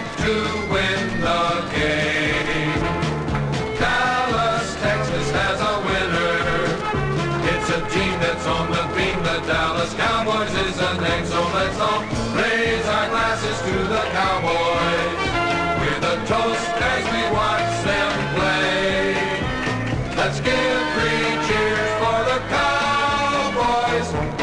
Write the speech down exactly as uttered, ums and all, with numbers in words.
to win the game. Dallas, Texas has a winner. It's a team that's on the beam. The Dallas Cowboys is the name, so let's all raise our glasses to the Cowboys with a toast as we watch them play. Let's give three cheers for the Cowboys.